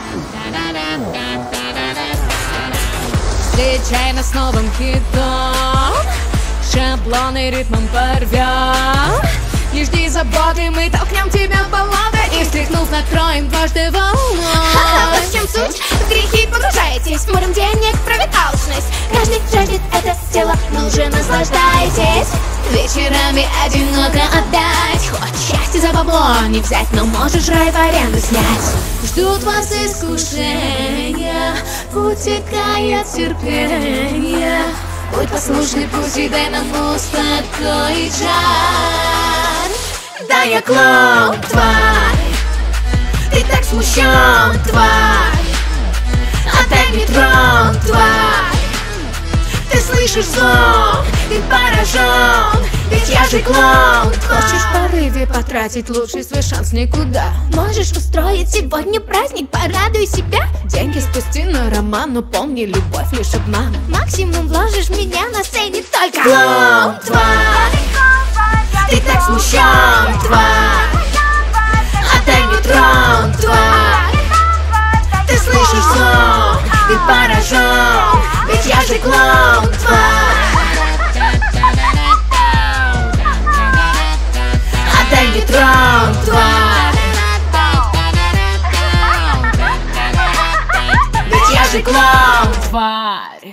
Встречай нас с новым хитом, шаблоны ритмом порвем. Не жди заботы, мы толкнем тебя в болото и, встряхнув, накроем дважды волной. Вот в чем суть, в грехи погружаетесь, морем денег правит алчность. Каждый жаждет это тело, но уже наслаждайтесь. Вечерами одиноко опять. Хочешь счастье за бабло не взять, но можешь рай в аренду снять. Ждут вас искушения, утекает терпение. Будь послушный путь и дай нам успокоить жар. Да я клоун, тварь, ты так смущен, тварь. Отдай мне трон, тварь. Ты слышишь звук, ты поражен, ведь я же клоун, тварь. Хочешь в порыве потратить лучший свой шанс никуда? Можешь устроить сегодня праздник, порадуй себя. Деньги спусти на роман, но помни, любовь лишь обман. Максимум вложишь в меня на сцене только Клоун, тварь, ты так смущен, тварь. Отдай мне трон, тварь. Ты слышишь звук, ты поражен, ведь я же клоун, тварь. Отдай мне трон, тварь. Ведь я же клоун, тварь.